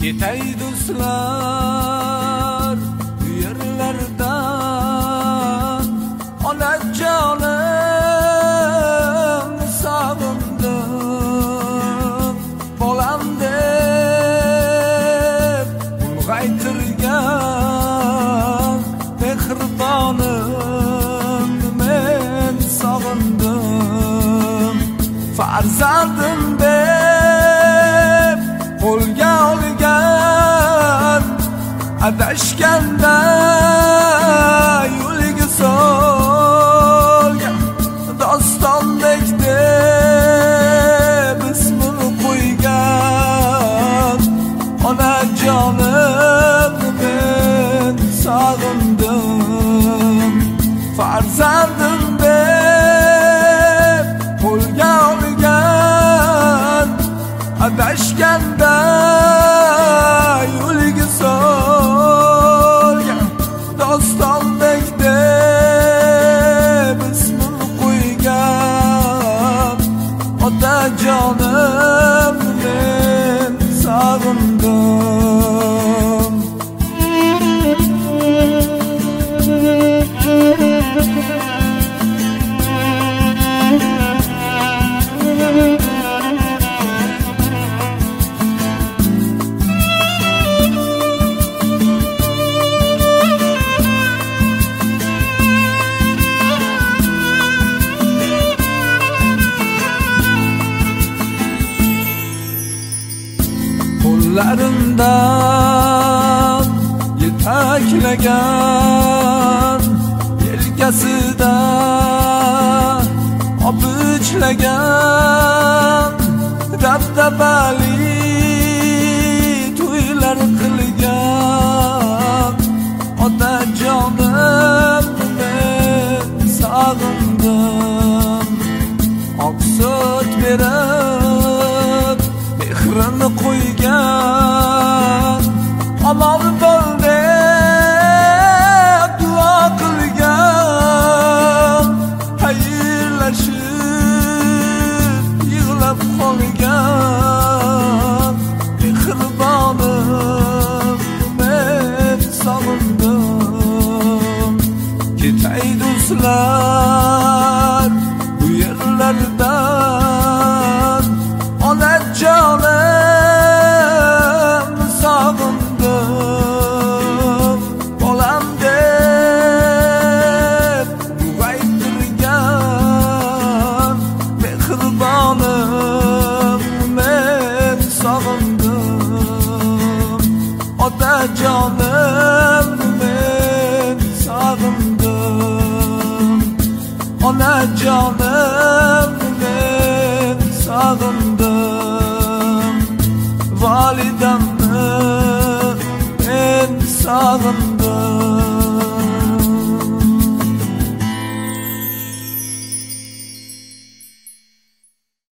Ketay do'stlar bu yerlardan, onajonim sog'indim. Bolam deb ulg'aytirgan mehribonim men sog'indim. Farzandim deb qo'lga olgan, adashganda yo'liga solgan, dostondek deb ismini qo'ygan onajonim men sog'indim. Farzandim deb qo'lga olgan, adashganda yo'liga solgan, dostondek deb ismini qo'ygan otajonim men sog'indim. Qo'llarimdan yetaklagan, yelkasida opichlangan, dabdabali to'ylar qilgan otajonim men sog'indim. Oqsut berib mehrini qo'ygan, omon bo'l deb duo qilgan, xayrlashib yig'lab qolgan mehribonim men sog'indim. Ketay do'stlar bu yerlardan, onajonim sog'indim. Bolam deb ulg'aytirgan mehribonim men sog'indim. Otajonim men sog'indim. Onajonim men sog'indim. Validamni men sog'indim.